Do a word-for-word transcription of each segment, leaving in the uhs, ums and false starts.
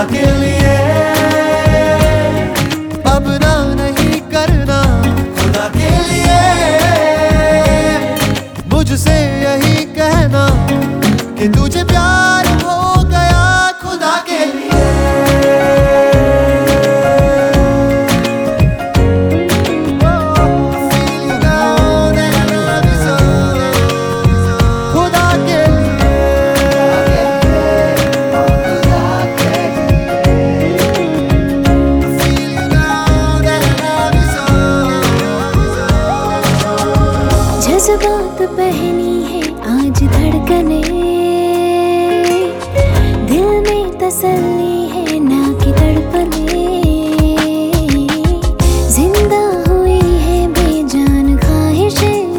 खुदा के लिए अब ना नहीं करना, खुदा के लिए मुझसे यही कहना कि तुझे प्यार हो गया खुदा के लिए। जज्बात पहनी है आज धड़कने, दिल में तसल्ली है ना कि तड़पने, जिंदा हुई है बेजान ख्वाहिशें,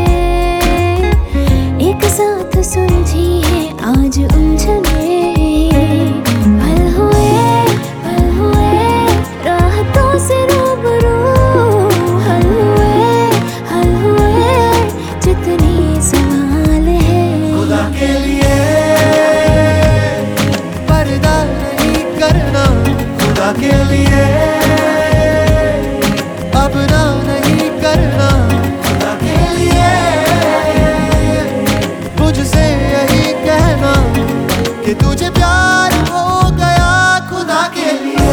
एक साथ सुलझी है आज उलझने, पल हुए पल हुए राहतों से रूबरू, हल हुए हल हुए जितने सवाल है खुदा के लिए पर्दा नहीं करना, खुदा के लिए अब ना नहीं करना, खुदा के लिए मुझसे यही कहना कि तुझे प्यार हो गया खुदा के लिए।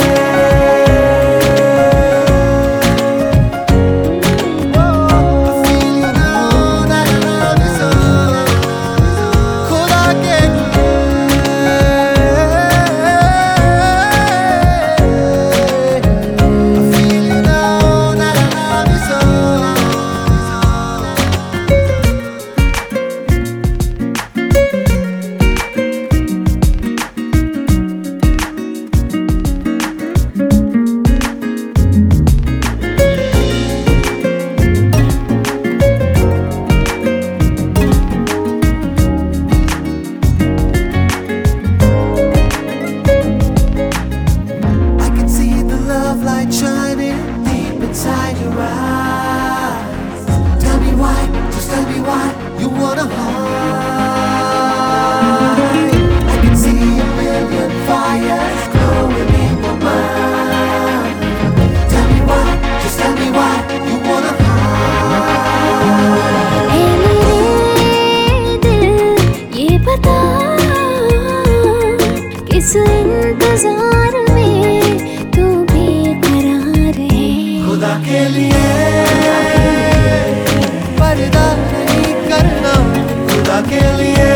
Inside your eyes, tell me why, just tell me why you wanna hide. I can see a million fires glowing in your mind. Tell me why, just tell me why you wanna hide. ऐ मेरे दिल ये बता किस इंतजार में तू बेकरार है, खुदा के लिए पर्दा नहीं करना, खुदा के लिए